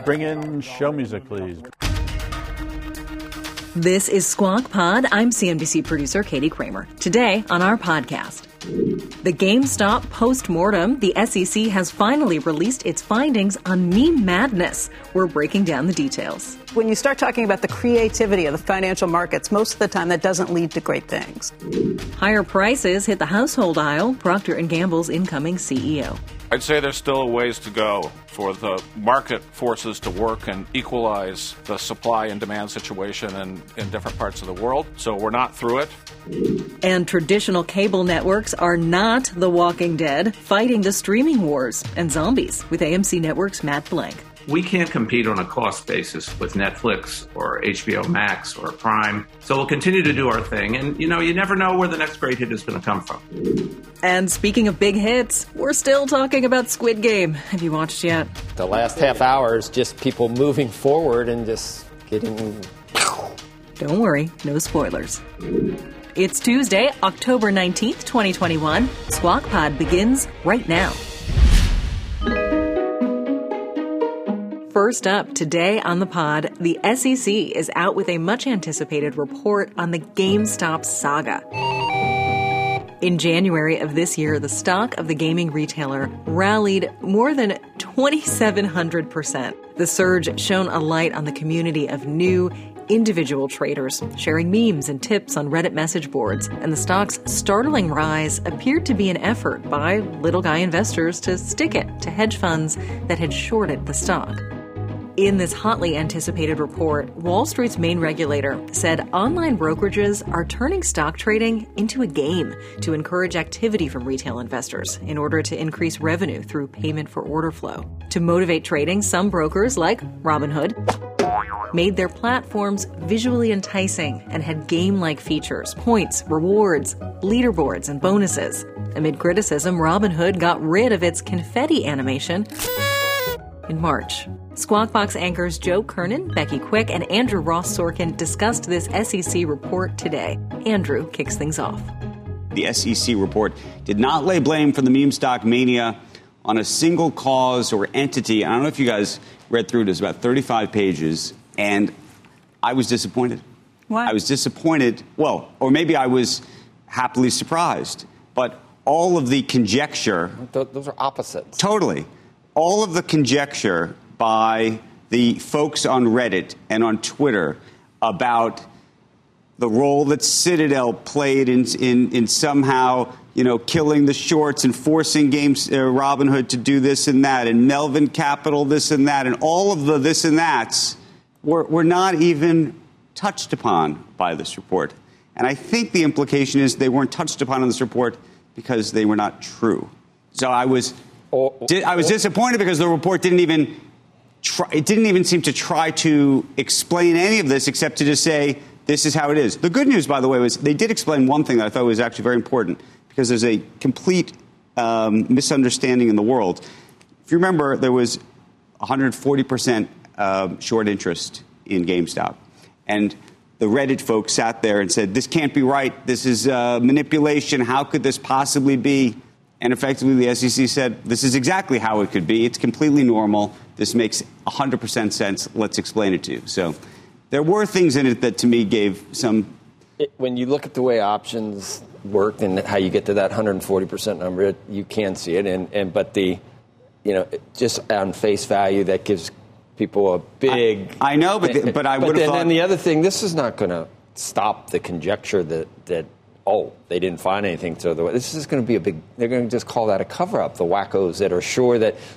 Bring in show music, please. This is Squawk Pod. I'm CNBC producer Katie Kramer. Today on our podcast, the GameStop post-mortem, the SEC has finally released its findings on meme madness. We're breaking down the details. When you start talking about the creativity of the financial markets, most of the time that doesn't lead to great things. Higher prices hit the household aisle, Procter & Gamble's incoming CEO. I'd say there's still a ways to go for the market forces to work and equalize the supply and demand situation in different parts of the world. So we're not through it. And traditional cable networks are not The Walking Dead, fighting the streaming wars and zombies with AMC Network's Matt Blank. We can't compete on a cost basis with Netflix or HBO Max or Prime. So we'll continue to do our thing. And, you never know where the next great hit is going to come from. And speaking of big hits, we're still talking about Squid Game. Have you watched yet? The last half hour is just people moving forward and just getting... Don't worry, no spoilers. It's Tuesday, October 19th, 2021. Squawk Pod begins right now. First up, today on the pod, the SEC is out with a much-anticipated report on the GameStop saga. In January of this year, the stock of the gaming retailer rallied more than 2,700%. The surge shone a light on the community of new, individual traders sharing memes and tips on Reddit message boards, and the stock's startling rise appeared to be an effort by little guy investors to stick it to hedge funds that had shorted the stock. In this hotly anticipated report, Wall Street's main regulator said online brokerages are turning stock trading into a game to encourage activity from retail investors in order to increase revenue through payment for order flow. To motivate trading, some brokers, like Robinhood, made their platforms visually enticing and had game-like features, points, rewards, leaderboards, and bonuses. Amid criticism, Robinhood got rid of its confetti animation in March. Squawk Box anchors Joe Kernan, Becky Quick, and Andrew Ross Sorkin discussed this SEC report today. Andrew kicks things off. The SEC report did not lay blame for the meme stock mania on a single cause or entity. I don't know if you guys read through it. It was about 35 pages, and I was disappointed. Why? I was disappointed. Well, or maybe I was happily surprised. But all of the conjecture... Those are opposites. Totally. All of the conjecture by the folks on Reddit and on Twitter about the role that Citadel played in somehow, killing the shorts and forcing Robinhood to do this and that, and Melvin Capital this and that, and all of the this and that's were not even touched upon by this report. And I think the implication is they weren't touched upon in this report because they were not true. So I was disappointed because the report didn't even seem to try to explain any of this except to just say, this is how it is. The good news, by the way, was they did explain one thing that I thought was actually very important because there's a complete misunderstanding in the world. If you remember, there was 140% short interest in GameStop. And the Reddit folks sat there and said, this can't be right. This is manipulation. How could this possibly be? And effectively, the SEC said, this is exactly how it could be. It's completely normal. This makes 100% sense. Let's explain it to you. So there were things in it that, to me, gave some... When you look at the way options work and how you get to that 140% number, you can see it. But just on face value, that gives people a big... I know, but I would have thought... And the other thing, this is not going to stop the conjecture that they didn't find anything. So this is going to be a big. They're going to just call that a cover-up. The wackos that are sure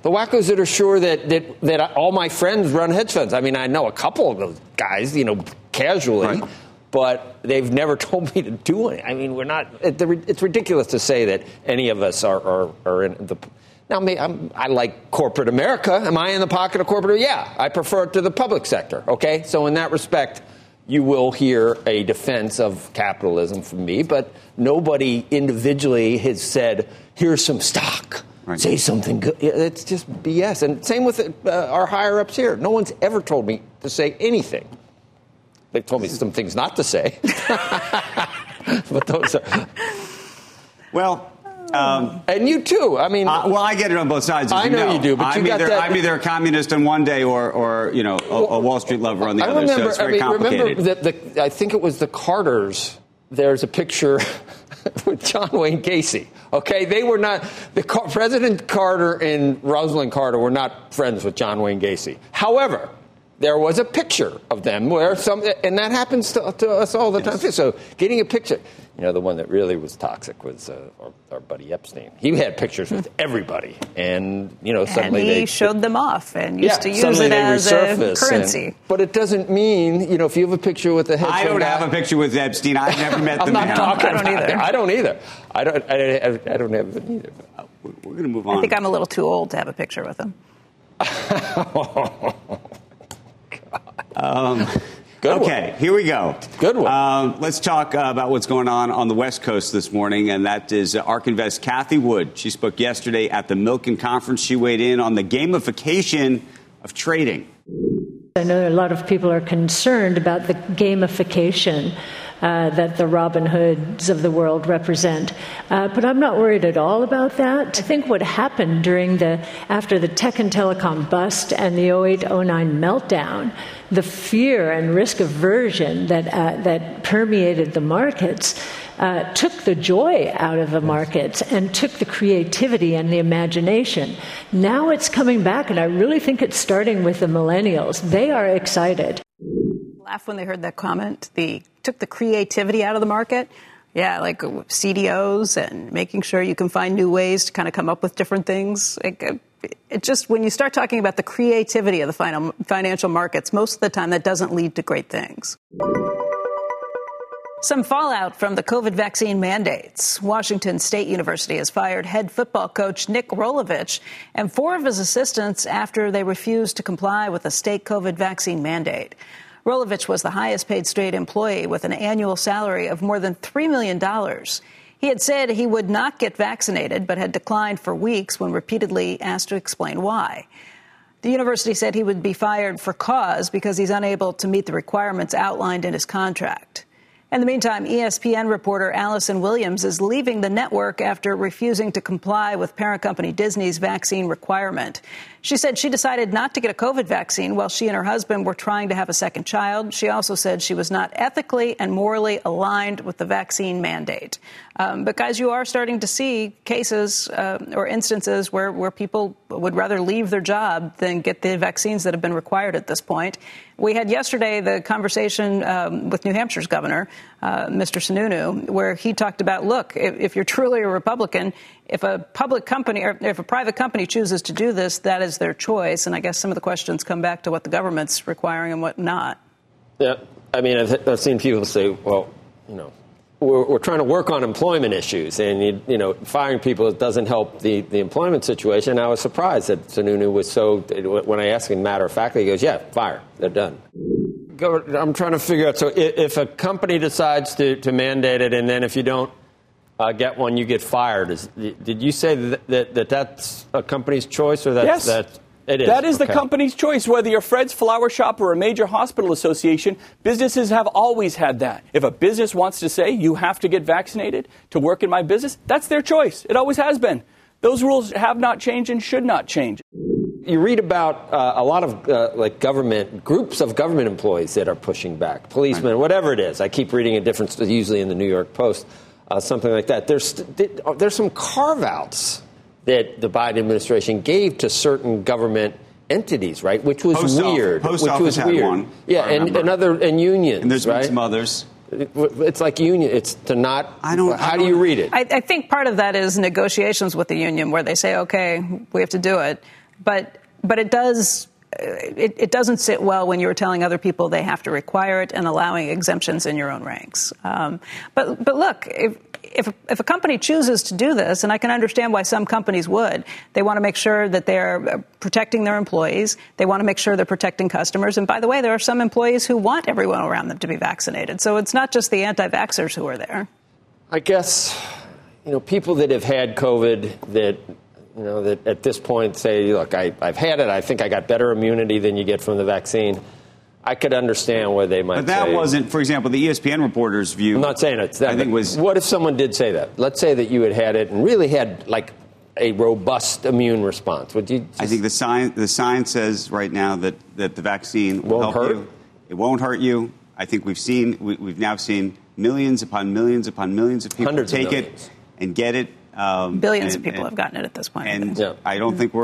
that all my friends run hedge funds. I mean, I know a couple of those guys, casually, right. But they've never told me to do it. I mean, we're not. It's ridiculous to say that any of us are in the. Now, I like corporate America. Am I in the pocket of corporate? Yeah, I prefer it to the public sector. Okay, so in that respect. You will hear a defense of capitalism from me, but nobody individually has said, here's some stock, right. Say something good. It's just BS. And same with our higher-ups here. No one's ever told me to say anything. They told me some things not to say. But those are... Well, And you too. I mean, well, I get it on both sides. As I know you do, but I'm either a communist on one day or a Wall Street lover on the other. Remember, So it's very complicated. Remember I think it was the Carters. There's a picture with John Wayne Gacy. Okay, they were not. President Carter and Rosalind Carter were not friends with John Wayne Gacy. However, there was a picture of them where and that happens to us all the time too. So getting a picture, the one that really was toxic was our buddy Epstein. He had pictures with everybody, and suddenly and he showed them off and used to use it as a currency. But it doesn't mean if you have a picture with a hedge fund guy. I don't have a picture with Epstein. I've never met the man. I don't either. I don't have it either. We're going to move on. I think I'm a little too old to have a picture with him. Okay, here we go. Good one. Let's talk about what's going on the West Coast this morning, and that is ARK Invest Cathie Wood. She spoke yesterday at the Milken Conference. She weighed in on the gamification of trading. I know a lot of people are concerned about the gamification that the Robin Hoods of the world represent. But I'm not worried at all about that. I think what happened after the tech and telecom bust and the 08-09 meltdown, the fear and risk aversion that permeated the markets took the joy out of the markets and took the creativity and the imagination. Now it's coming back, and I really think it's starting with the millennials. They are excited. Laugh when they heard that comment. Took the creativity out of the market. Yeah, like CDOs and making sure you can find new ways to kind of come up with different things. It just, when you start talking about the creativity of the financial markets, most of the time that doesn't lead to great things. Some fallout from the COVID vaccine mandates. Washington State University has fired head football coach Nick Rolovich and 4 of his assistants after they refused to comply with a state COVID vaccine mandate. Rolovich was the highest paid state employee with an annual salary of more than $3 million. He had said he would not get vaccinated, but had declined for weeks when repeatedly asked to explain why. The university said he would be fired for cause because he's unable to meet the requirements outlined in his contract. In the meantime, ESPN reporter Allison Williams is leaving the network after refusing to comply with parent company Disney's vaccine requirement. She said she decided not to get a COVID vaccine while she and her husband were trying to have a second child. She also said she was not ethically and morally aligned with the vaccine mandate. But, guys, you are starting to see cases or instances where people would rather leave their job than get the vaccines that have been required at this point. We had yesterday the conversation with New Hampshire's governor, Mr. Sununu, where he talked about, look, if you're truly a Republican, if a public company or if a private company chooses to do this, that is their choice. And I guess some of the questions come back to what the government's requiring and what not. Yeah, I mean, I've seen people say, well, we're trying to work on employment issues, and firing people doesn't help the employment situation. And I was surprised that Sununu was so. When I asked him matter of factly, he goes, "Yeah, fire. They're done." I'm trying to figure out. So if a company decides to mandate it, and then if you don't get one, you get fired. Did you say that that's a company's choice, or that's? Yes. It is. That is the company's choice. Whether you're Fred's Flower Shop or a major hospital association, businesses have always had that. If a business wants to say you have to get vaccinated to work in my business, that's their choice. It always has been. Those rules have not changed and should not change. You read about a lot of government groups of government employees that are pushing back, policemen, whatever it is. I keep reading a different, usually in the New York Post, something like that. There's some carve-outs that the Biden administration gave to certain government entities, right? Which was weird. Post office had one. Yeah, and unions. And there's right? been some others. It's like union. It's to not. How do you read it? I think part of that is negotiations with the union, where they say, "Okay, we have to do it," but it does. It doesn't sit well when you're telling other people they have to require it and allowing exemptions in your own ranks. But look, if a company chooses to do this, and I can understand why some companies would, they want to make sure that they're protecting their employees. They want to make sure they're protecting customers. And by the way, there are some employees who want everyone around them to be vaccinated. So it's not just the anti-vaxxers who are there. I guess, people that have had COVID that at this point say, look, I've had it. I think I got better immunity than you get from the vaccine. I could understand where they might say. But that wasn't, for example, the ESPN reporter's view. I'm not saying it's that. I think was. What if someone did say that? Let's say that you had it and really had like a robust immune response. Would you? I think the science says right now that the vaccine will help you. It won't hurt you. I think we've now seen millions upon millions upon millions of people take it and get it. Billions of people have gotten it at this point. And I don't think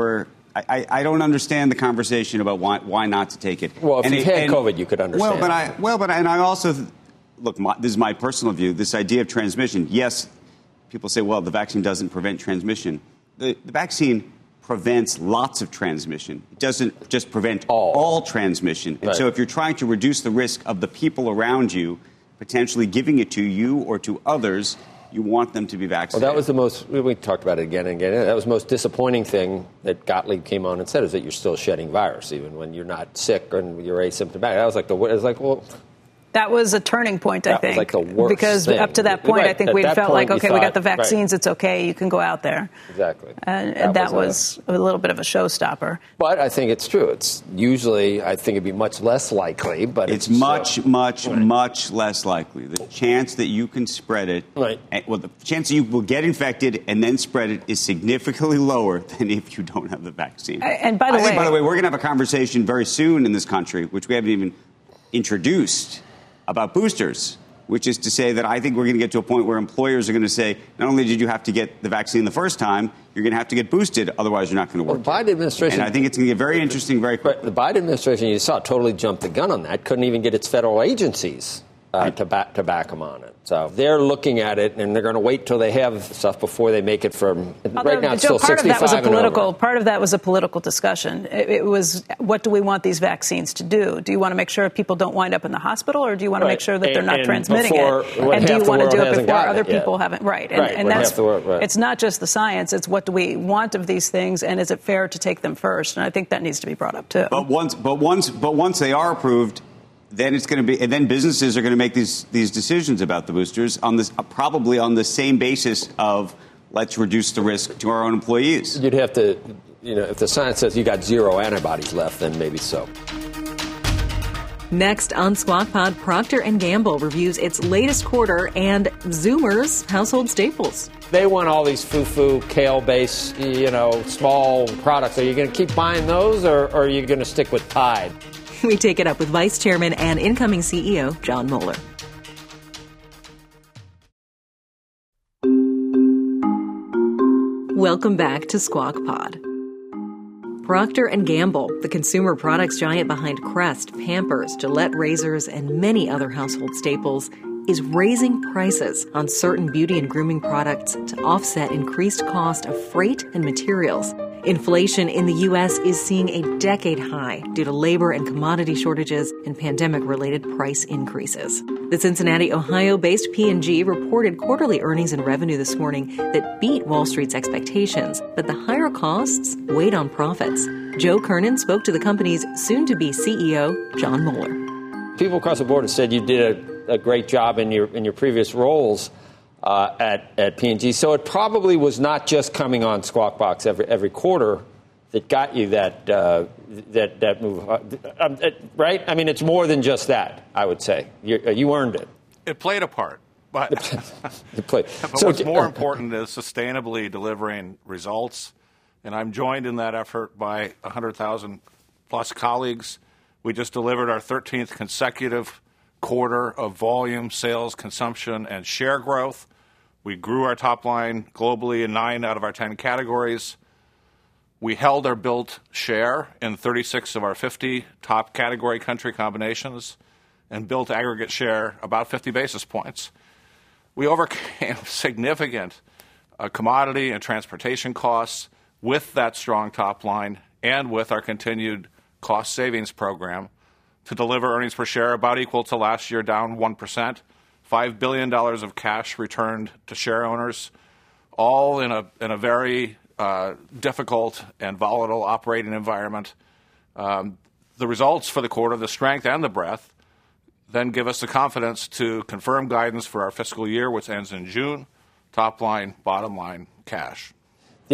I don't understand the conversation about why not to take it. Well, if you had COVID, you could understand. And I also look. This is my personal view. This idea of transmission. Yes, people say, well, the vaccine doesn't prevent transmission. The vaccine prevents lots of transmission. It doesn't just prevent all transmission. And so if you're trying to reduce the risk of the people around you potentially giving it to you or to others, you want them to be vaccinated. Well, that was the most, we talked about it again and again. That was the most disappointing thing that Gottlieb came on and said, is that you're still shedding virus, even when you're not sick and you're asymptomatic. I was like, well... That was a turning point, I think. Was like the worst because thing. Up to that point, I think we felt like, okay, we got the vaccines, right. It's okay, you can go out there. Exactly. And that was a little bit of a showstopper. But I think it's true. It's usually, I think it'd be much less likely, but it's much less likely. The chance that you can spread it, the chance that you will get infected and then spread it is significantly lower than if you don't have the vaccine. And by the way, we're going to have a conversation very soon in this country, which we haven't even introduced, about boosters, which is to say that I think we're going to get to a point where employers are going to say, not only did you have to get the vaccine the first time, you're going to have to get boosted, otherwise you're not going to work. Well, the Biden administration... And I think it's going to get very interesting very quickly. The Biden administration, you saw, totally jumped the gun on that. Couldn't even get its federal agencies to back them on it. So they're looking at it, and they're going to wait till they have stuff before they make it from... right now, it's still 65 and over. Part of that was a political discussion. It was, what do we want these vaccines to do? Do you want to make sure people don't wind up in the hospital, or do you want to make sure that they're not transmitting it? And do you want to do it before other people haven't? Right. And that's, it's not just the science. It's what do we want of these things, and is it fair to take them first? And I think that needs to be brought up, too. But once they are approved... Then it's going to be, and then businesses are going to make these decisions about the boosters on this, probably on the same basis of let's reduce the risk to our own employees. You'd have to, if the science says you got zero antibodies left, then maybe so. Next on Squawk Pod, Procter & Gamble reviews its latest quarter and Zoomers household staples. They want all these foo-foo, kale-based, small products. Are you going to keep buying those, or are you going to stick with Tide? We take it up with Vice Chairman and incoming CEO John Moeller. Welcome back to Squawk Pod. Procter & Gamble, the consumer products giant behind Crest, Pampers, Gillette razors, and many other household staples, is raising prices on certain beauty and grooming products to offset increased cost of freight and materials. Inflation in the U.S. is seeing a decade high due to labor and commodity shortages and pandemic-related price increases. The Cincinnati, Ohio-based P&G reported quarterly earnings and revenue this morning that beat Wall Street's expectations, but the higher costs weighed on profits. Joe Kernan spoke to the company's soon-to-be CEO, John Moeller. People across the board have said you did a great job in your previous roles at P&G. So it probably was not just coming on Squawk Box every quarter that got you that move, right? I mean, it's more than just that, I would say. You earned it. It played a part. But, but what's more important is sustainably delivering results. And I'm joined in that effort by 100,000-plus colleagues. We just delivered our 13th consecutive quarter of volume, sales, consumption, and share growth. We grew our top line globally in 9 out of our 10 categories. We held or built share in 36 of our 50 top category country combinations and built aggregate share about 50 basis points. We overcame significant commodity and transportation costs with that strong top line and with our continued cost savings program to deliver earnings per share about equal to last year, down 1%, $5 billion of cash returned to share owners, all in a very difficult and volatile operating environment. The results for the quarter, the strength and the breadth, then give us the confidence to confirm guidance for our fiscal year, which ends in June, top line, bottom line, cash.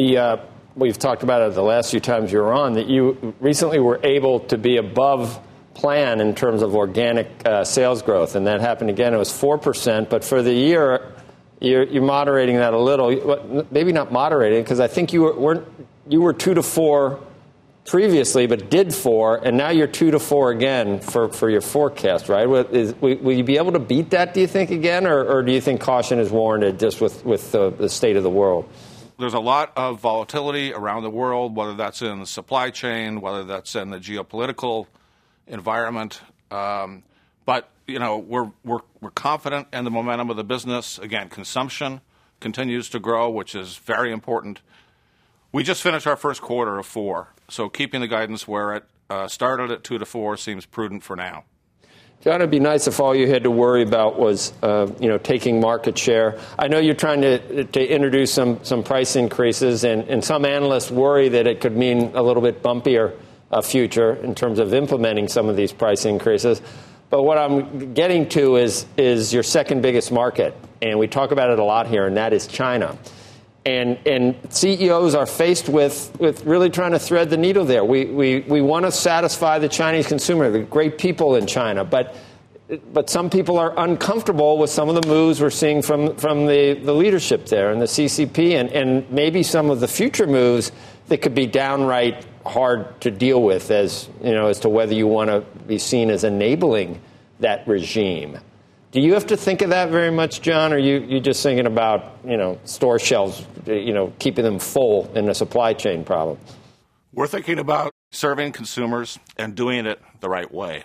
We've talked about it the last few times you were on, that you recently were able to be above plan in terms of organic sales growth, and that happened again. It was 4%, but for the year, you're moderating that a little. Maybe not moderating, because I think you were 2 to 4 previously, but did 4, and now you're 2 to 4 again for your forecast, right? Will you be able to beat that, do you think, again, or do you think caution is warranted just with the state of the world? There's a lot of volatility around the world, whether that's in the supply chain, whether that's in the geopolitical environment. But we're confident in the momentum of the business. Again, consumption continues to grow, which is very important. We just finished our first quarter of 4, so keeping the guidance where it started at 2 to 4 seems prudent for now. John, it'd be nice if all you had to worry about was, taking market share. I know you're trying to introduce some price increases, and some analysts worry that it could mean a little bit bumpier future in terms of implementing some of these price increases. But what I'm getting to is your second biggest market, and we talk about it a lot here, and that is China. And CEOs are faced with really trying to thread the needle there. We want to satisfy the Chinese consumer, the great people in China, but some people are uncomfortable with some of the moves we're seeing from the leadership there and the CCP, and maybe some of the future moves that could be downright hard to deal with as to whether you want to be seen as enabling that regime. Do you have to think of that very much, John, or you just thinking about, store shelves, keeping them full in a supply chain problem? We're thinking about serving consumers and doing it the right way.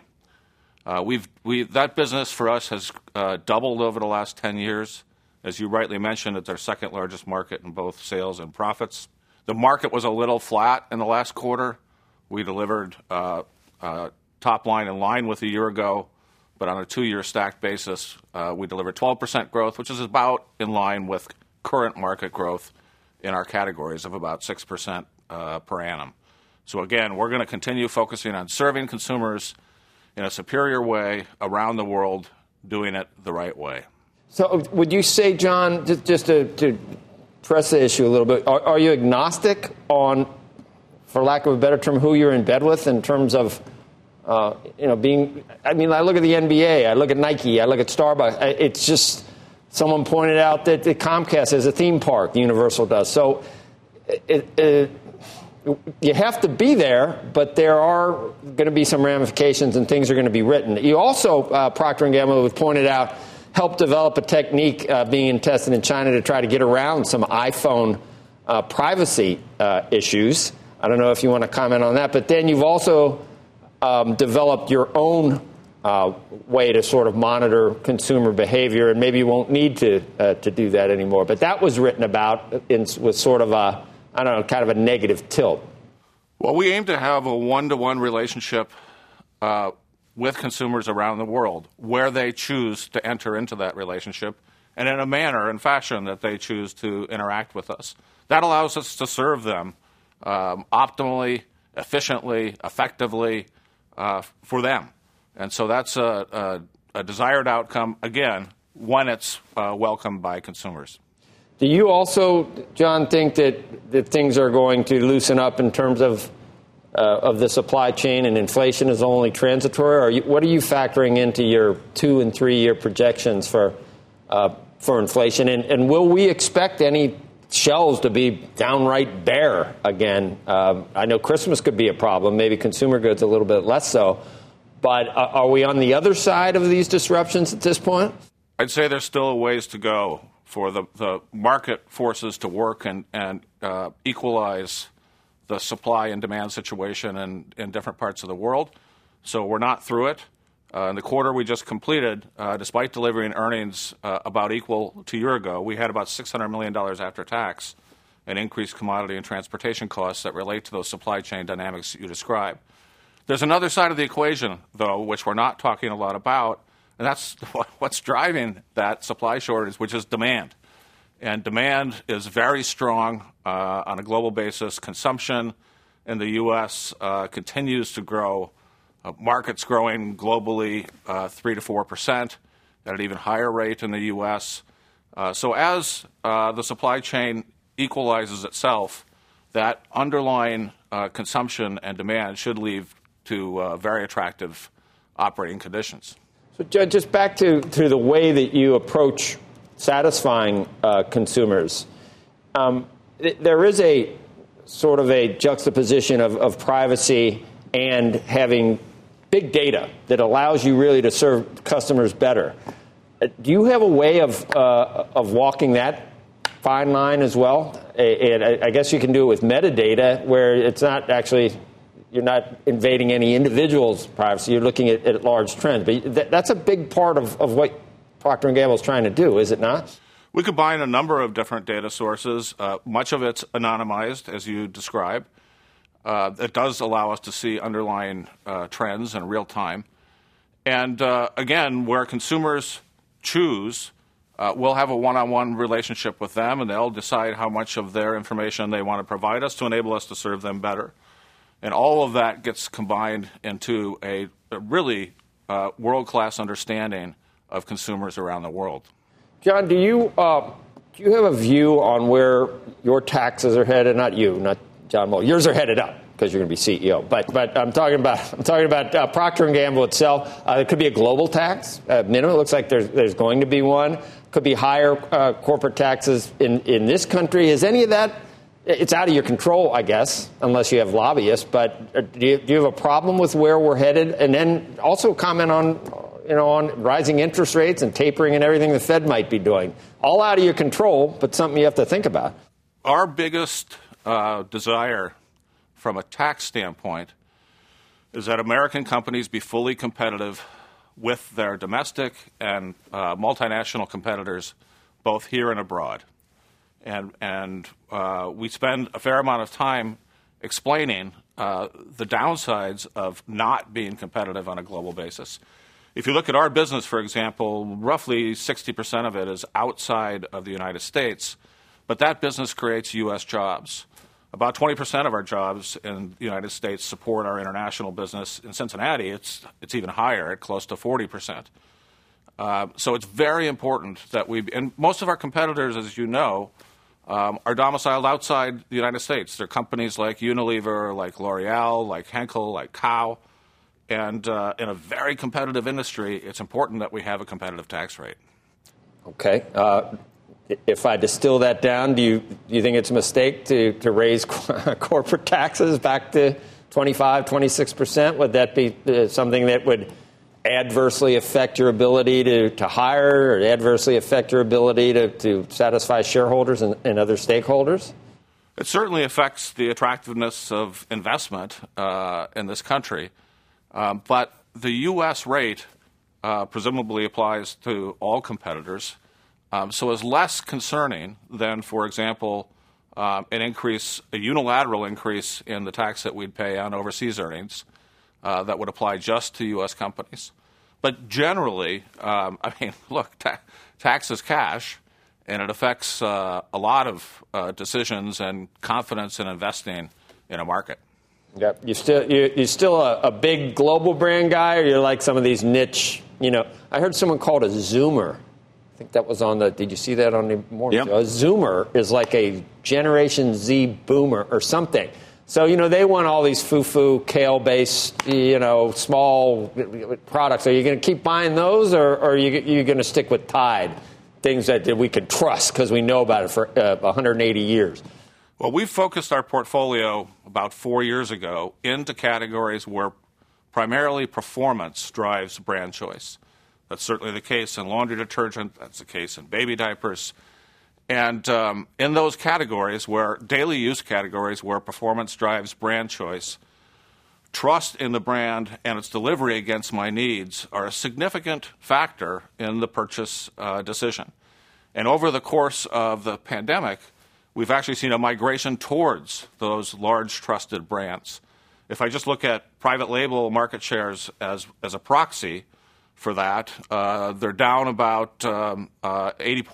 That business for us has doubled over the last 10 years. As you rightly mentioned, it's our second largest market in both sales and profits. The market was a little flat in the last quarter. We delivered top line in line with a year ago. But on a 2-year stacked basis, we delivered 12% growth, which is about in line with current market growth in our categories of about 6% per annum. So again, we're going to continue focusing on serving consumers in a superior way around the world, doing it the right way. So would you say, John, just to press the issue a little bit, are you agnostic on, for lack of a better term, who you're in bed with in terms of I look at the NBA, I look at Nike, I look at Starbucks. It's just, someone pointed out that the Comcast has a theme park, Universal does. So you have to be there, but there are going to be some ramifications and things are going to be written. You also, Procter & Gamble was pointed out, helped develop a technique being tested in China to try to get around some iPhone privacy issues. I don't know if you want to comment on that, but then you've also developed your own way to sort of monitor consumer behavior, and maybe you won't need to do that anymore. But that was written about with sort of kind of a negative tilt. Well, we aim to have a one-to-one relationship with consumers around the world where they choose to enter into that relationship and in a manner and fashion that they choose to interact with us. That allows us to serve them optimally, efficiently, effectively, for them. And so that's a desired outcome, again, when it's welcomed by consumers. Do you also, John, think that things are going to loosen up in terms of the supply chain and inflation is only transitory? Or what are you factoring into your 2 and 3 year projections for inflation? And will we expect any shelves to be downright bare again? I know Christmas could be a problem, maybe consumer goods a little bit less so. But are we on the other side of these disruptions at this point? I'd say there's still a ways to go for the market forces to work and equalize the supply and demand situation in different parts of the world. So we're not through it. In the quarter we just completed, despite delivering earnings about equal to a year ago, we had about $600 million after tax in increased commodity and transportation costs that relate to those supply chain dynamics that you described. There's another side of the equation, though, which we're not talking a lot about, and that's what's driving that supply shortage, which is demand. And demand is very strong on a global basis. Consumption in the U.S. Continues to grow. Markets growing globally 3 to 4% at an even higher rate in the U.S. So as the supply chain equalizes itself, that underlying consumption and demand should lead to very attractive operating conditions. So, Judd, just back to the way that you approach satisfying consumers. There is a sort of a juxtaposition of privacy and having big data that allows you really to serve customers better. Do you have a way of walking that fine line as well? And I guess you can do it with metadata, where it's not actually, you're not invading any individual's privacy. You're looking at large trends. But that's a big part of what Procter & Gamble is trying to do, is it not? We combine a number of different data sources. Much of it's anonymized, as you described. It does allow us to see underlying trends in real time. And again, where consumers choose, we'll have a one-on-one relationship with them, and they'll decide how much of their information they want to provide us to enable us to serve them better. And all of that gets combined into a really world-class understanding of consumers around the world. John, do you have a view on where your taxes are headed? Not you, not John Mueller. Yours are headed up because you're going to be CEO. But I'm talking about Procter & Gamble itself. It could be a global tax. Minimum. It looks like there's going to be one. Could be higher corporate taxes in this country. Is any of that? It's out of your control, I guess, unless you have lobbyists. But do you have a problem with where we're headed? And then also comment on rising interest rates and tapering and everything the Fed might be doing. All out of your control, but something you have to think about. Our biggest desire from a tax standpoint is that American companies be fully competitive with their domestic and multinational competitors, both here and abroad. And we spend a fair amount of time explaining the downsides of not being competitive on a global basis. If you look at our business, for example, roughly 60% of it is outside of the United States, but that business creates U.S. jobs. About 20% of our jobs in the United States support our international business. In Cincinnati, it's even higher, at close to 40%. So it's very important that and most of our competitors, as you know, are domiciled outside the United States. They're companies like Unilever, like L'Oreal, like Henkel, like Kao. And in a very competitive industry, it's important that we have a competitive tax rate. Okay. If I distill that down, do you think it's a mistake to raise corporate taxes back to 25, 26%? Would that be something that would adversely affect your ability to hire, or adversely affect your ability to satisfy shareholders and other stakeholders? It certainly affects the attractiveness of investment in this country. But the U.S. rate presumably applies to all competitors, so is less concerning than, for example, a unilateral increase in the tax that we'd pay on overseas earnings that would apply just to U.S. companies. But generally, tax is cash, and it affects a lot of decisions and confidence in investing in a market. Yeah, you're still a big global brand guy, or you're like some of these niche. I heard someone called a Zoomer. I think that was on did you see that on the morning show? A Zoomer is like a Generation Z boomer or something. So, they want all these foo-foo, kale-based, small products. Are you going to keep buying those, or are you going to stick with Tide, things that we can trust because we know about it for 180 years? Well, we focused our portfolio about 4 years ago into categories where primarily performance drives brand choice. That's certainly the case in laundry detergent. That's the case in baby diapers. And in those categories, daily use categories where performance drives brand choice, trust in the brand and its delivery against my needs are a significant factor in the purchase decision. And over the course of the pandemic, we've actually seen a migration towards those large trusted brands. If I just look at private label market shares as a proxy for that, they're down about 80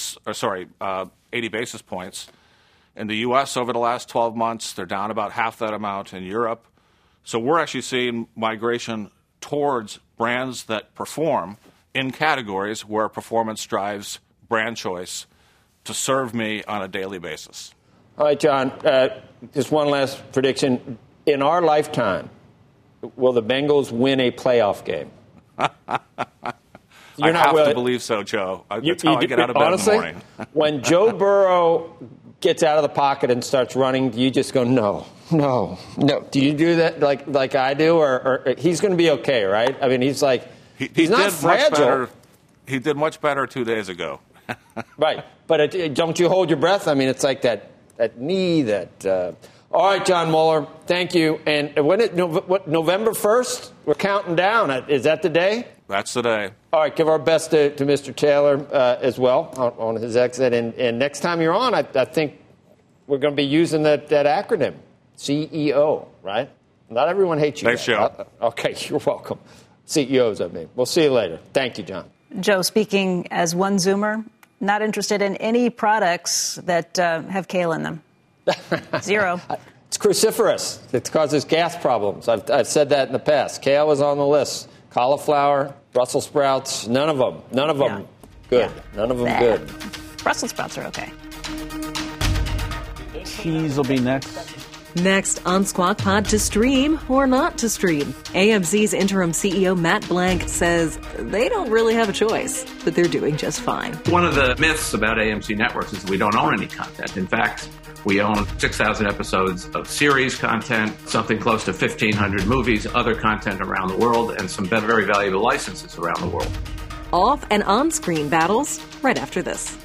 basis points. In the U.S. over the last 12 months, they're down about half that amount in Europe. So we're actually seeing migration towards brands that perform in categories where performance drives brand choice to serve me on a daily basis. All right, John, just one last prediction. In our lifetime, will the Bengals win a playoff game? You're I not have really, to believe so, Joe. That's how I get out of bed honestly, in the morning. When Joe Burrow gets out of the pocket and starts running, do you just go, no? Do you do that like I do? Or he's going to be okay, right? I mean, he's like, he's not fragile. He did much better 2 days ago. Right. But don't you hold your breath? I mean, it's like that knee that... All right, John Mueller, thank you. And November 1st? We're counting down. Is that the day? That's the day. All right, give our best to Mr. Taylor as well on his exit. And next time you're on, I think we're going to be using that acronym, CEO, right? Not everyone hates you. Thanks, Joe. Okay, you're welcome. CEOs, I mean. We'll see you later. Thank you, John. Joe, speaking as one Zoomer, not interested in any products that have kale in them. Zero. It's cruciferous. It causes gas problems. I've said that in the past. Kale was on the list. Cauliflower, Brussels sprouts, none of them good. Yeah. None of them good. Brussels sprouts are okay. Cheese will be next. Next on Squawk Pod, to stream or not to stream. AMC's interim CEO Matt Blank says they don't really have a choice, but they're doing just fine. One of the myths about AMC Networks is that we don't own any content. In fact, we own 6,000 episodes of series content, something close to 1,500 movies, other content around the world, and some very valuable licenses around the world. Off and on-screen battles right after this.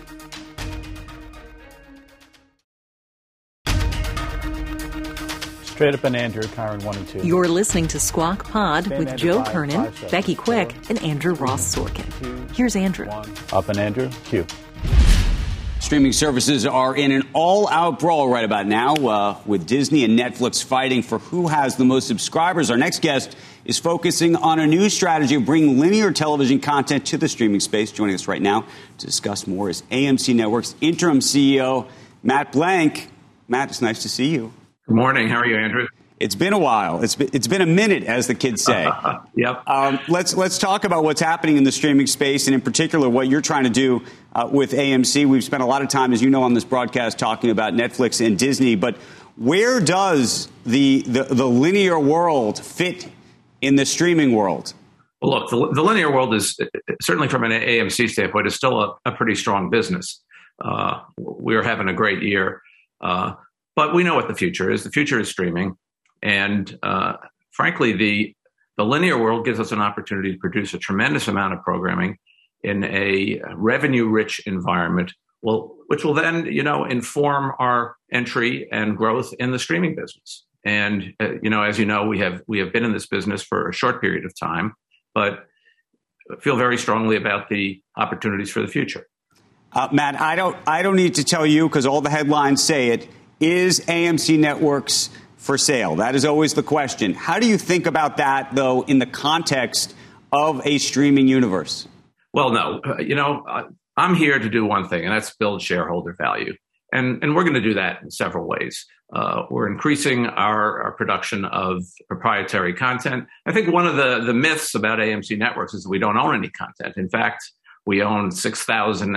Straight Up and Andrew, Kyron 1 and 2. You're listening to Squawk Pod with Joe Kernan, Becky Quick, and Andrew Ross Sorkin. Here's Andrew. Up and Andrew, Q. Streaming services are in an all-out brawl right about now, with Disney and Netflix fighting for who has the most subscribers. Our next guest is focusing on a new strategy of bringing linear television content to the streaming space. Joining us right now to discuss more is AMC Network's interim CEO, Matt Blank. Matt, it's nice to see you. Good morning. How are you, Andrew? It's been a while. It's been a minute, as the kids say. Yep. Let's talk about what's happening in the streaming space, and in particular, what you're trying to do with AMC. We've spent a lot of time, as you know, on this broadcast talking about Netflix and Disney. But where does the linear world fit in the streaming world? Well, look, the linear world is certainly, from an AMC standpoint, is still a pretty strong business. We're having a great year, but we know what the future is. The future is streaming. And frankly, the linear world gives us an opportunity to produce a tremendous amount of programming in a revenue-rich environment, which will then, inform our entry and growth in the streaming business. And as you know, we have been in this business for a short period of time, but feel very strongly about the opportunities for the future. Matt, I don't need to tell you, because all the headlines say it. Is AMC Networks for sale? That is always the question. How do you think about that, though, in the context of a streaming universe? Well, no. I'm here to do one thing, and that's build shareholder value. And we're going to do that in several ways. We're increasing our production of proprietary content. I think one of the myths about AMC Networks is that we don't own any content. In fact, we own 6,000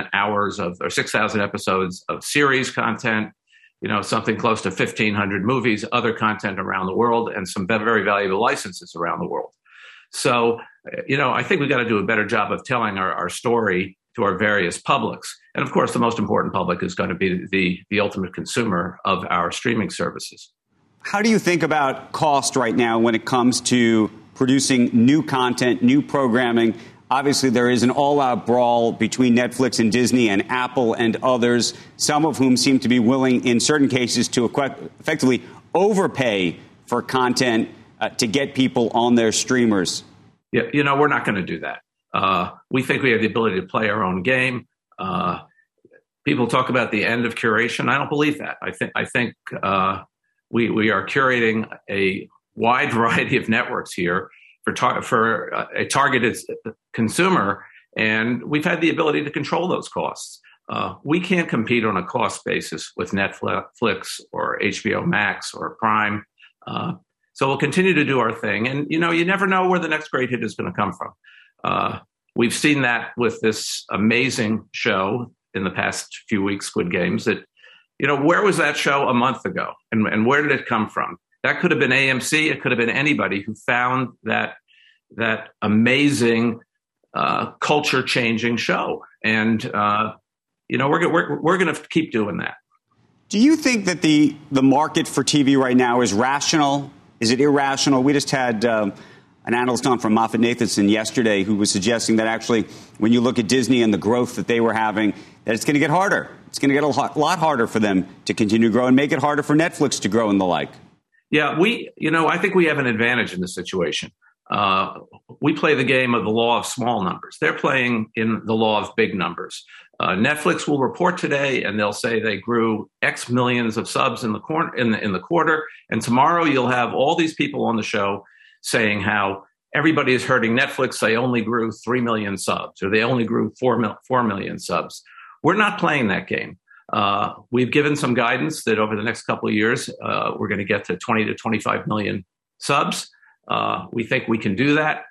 episodes of series content, something close to 1,500 movies, other content around the world, and some very valuable licenses around the world. So, I think we've got to do a better job of telling our story to our various publics. And of course, the most important public is going to be the ultimate consumer of our streaming services. How do you think about cost right now when it comes to producing new content, new programming? Obviously, there is an all-out brawl between Netflix and Disney and Apple and others, some of whom seem to be willing, in certain cases, to effectively overpay for content to get people on their streamers. Yeah, we're not going to do that. We think we have the ability to play our own game. People talk about the end of curation. I don't believe that. I think we are curating a wide variety of networks here for a targeted consumer, and we've had the ability to control those costs. We can't compete on a cost basis with Netflix or HBO Max or Prime. So we'll continue to do our thing. And, you never know where the next great hit is going to come from. We've seen that with this amazing show in the past few weeks, Squid Games, that, where was that show a month ago? And where did it come from? That could have been AMC. It could have been anybody who found that that amazing culture-changing show. And, we're going to keep doing that. Do you think that the market for TV right now is rational? Is it irrational? We just had an analyst on from MoffettNathanson yesterday who was suggesting that actually when you look at Disney and the growth that they were having, that it's going to get harder. It's going to get a lot harder for them to continue to grow and make it harder for Netflix to grow and the like. Yeah, I think we have an advantage in this situation. We play the game of the law of small numbers. They're playing in the law of big numbers. Netflix will report today, and they'll say they grew X millions of subs in the quarter. And tomorrow, you'll have all these people on the show saying how everybody is hurting Netflix. They only grew 3 million subs, or they only grew 4 million subs. We're not playing that game. We've given some guidance that over the next couple of years, we're going to get to 20 to 25 million subs. We think we can do that.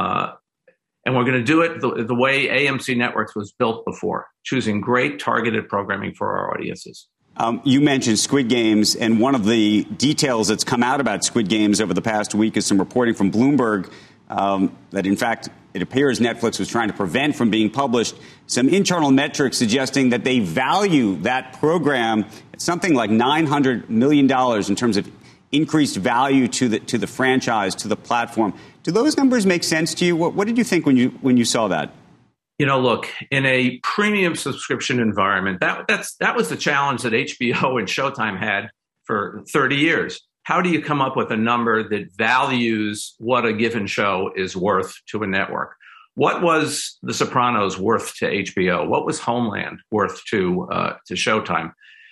And we're going to do it the way AMC Networks was built before, choosing great targeted programming for our audiences. You mentioned Squid Games, and one of the details that's come out about Squid Games over the past week is some reporting from Bloomberg that, in fact, it appears Netflix was trying to prevent from being published. Some internal metrics suggesting that they value that program at something like $900 million in terms of increased value to the franchise, to the platform. Do those numbers make sense to you? What did you think when you saw that? Look, in a premium subscription environment, that was the challenge that HBO and Showtime had for 30 years. How do you come up with a number that values what a given show is worth to a network? What was The Sopranos worth to HBO? What was Homeland worth to Showtime?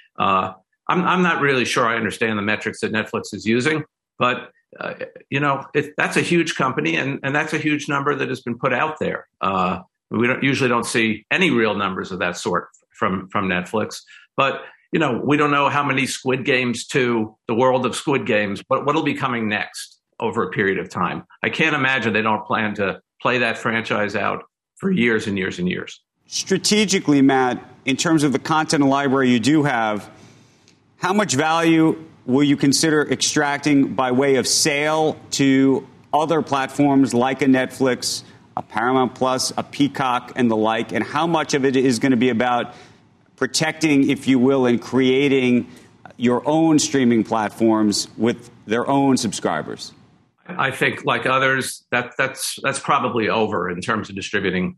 I'm not really sure I understand the metrics that Netflix is using, but that's a huge company, and that's a huge number that has been put out there. We usually don't see any real numbers of that sort from Netflix, but we don't know how many Squid Games to the world of Squid Games, but what'll be coming next over a period of time. I can't imagine they don't plan to play that franchise out for years and years and years. Strategically, Matt, in terms of the content library you do have, how much value will you consider extracting by way of sale to other platforms like a Netflix, a Paramount Plus, a Peacock, and the like? And how much of it is going to be about protecting, if you will, and creating your own streaming platforms with their own subscribers? I think, like others, that's probably over in terms of distributing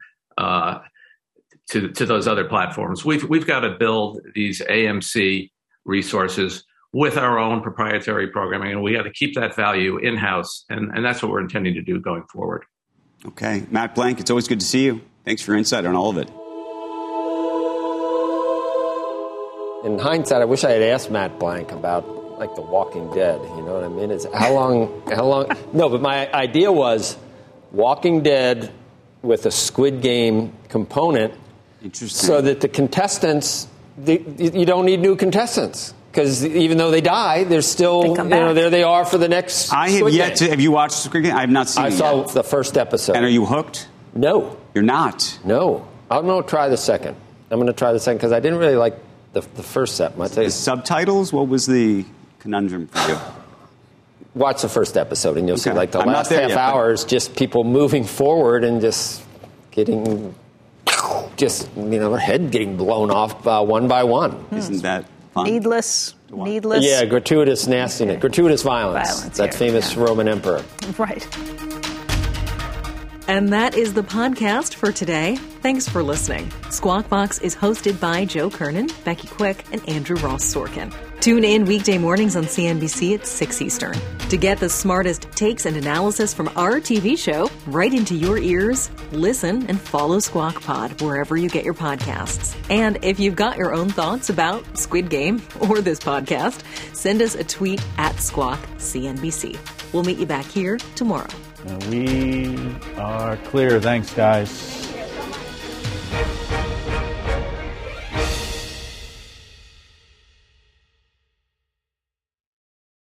to those other platforms. We've got to build these AMC resources with our own proprietary programming, and we got to keep that value in-house, and that's what we're intending to do going forward. Okay. Matt Blank, it's always good to see you. Thanks for your insight on all of it. In hindsight, I wish I had asked Matt Blank about, like, The Walking Dead. You know what I mean? It's how long? No, but my idea was Walking Dead with a Squid Game component. Interesting. So that the contestants, you don't need new contestants. Because even though they die, they're still, there they are for the next I have yet to. Have you watched Squid Game? I have not seen it. I saw the first episode. And are you hooked? No. You're not? No. I'm going to try the second. Because I didn't really like the first set. The subtitles? What was the conundrum for you? Watch the first episode, and you'll see, like, the last half hour is just people moving forward and just getting, their head getting blown off one by one. Isn't that fun? Needless. Yeah, gratuitous nastiness, gratuitous violence. That famous Roman emperor. Right. And that is the podcast for today. Thanks for listening. Squawk Box is hosted by Joe Kernan, Becky Quick, and Andrew Ross Sorkin. Tune in weekday mornings on CNBC at 6 Eastern. To get the smartest takes and analysis from our TV show right into your ears, listen and follow Squawk Pod wherever you get your podcasts. And if you've got your own thoughts about Squid Game or this podcast, send us a tweet at Squawk CNBC. We'll meet you back here tomorrow. We are clear. Thanks, guys.